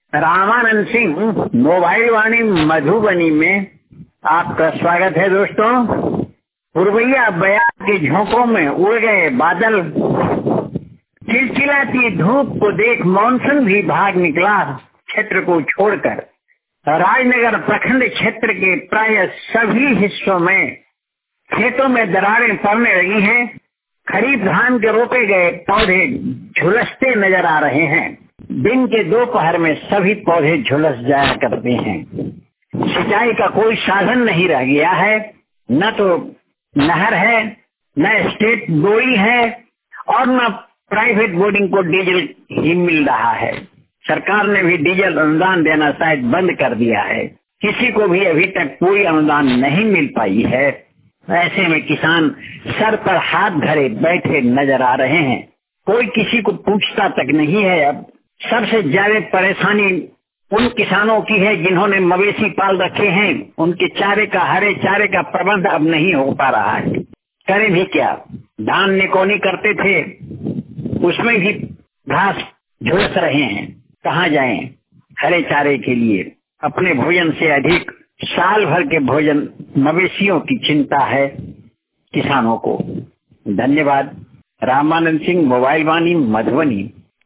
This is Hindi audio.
रामानंद सिंह मोबाइल वाणी मधुबनी में आपका स्वागत है। दोस्तों, पुरवैया बयार के झोंकों में उड़ गए बादल, चिलचिलाती धूप को देख मॉनसून भी भाग निकला क्षेत्र को छोड़कर। राजनगर प्रखंड क्षेत्र के प्राय सभी हिस्सों में खेतों में दरारें पड़ने लगी हैं। खरीफ धान के रोपे गए पौधे झुलसते नजर आ रहे हैं। दिन के दोपहर में सभी पौधे झुलस जाया करते हैं। सिंचाई का कोई साधन नहीं रह गया है, न तो नहर है, न स्टेट बोई है और न प्राइवेट बोर्डिंग को डीजल ही मिल रहा है। सरकार ने भी डीजल अनुदान देना शायद बंद कर दिया है। किसी को भी अभी तक कोई अनुदान नहीं मिल पाई है। ऐसे में किसान सर पर हाथ धरे बैठे नजर आ रहे हैं। कोई किसी को पूछता तक नहीं है। अब सबसे ज्यादा परेशानी उन किसानों की है जिन्होंने मवेशी पाल रखे हैं। उनके चारे का, हरे चारे का प्रबंध अब नहीं हो पा रहा है। करें भी क्या? धान निकौनी करते थे, उसमें भी घास झुलस रहे हैं। कहाँ जाएं हरे चारे के लिए? अपने भोजन से अधिक साल भर के भोजन मवेशियों की चिंता है किसानों को। धन्यवाद। रामानंद सिंह मोबाइल वाणी मधुबनी।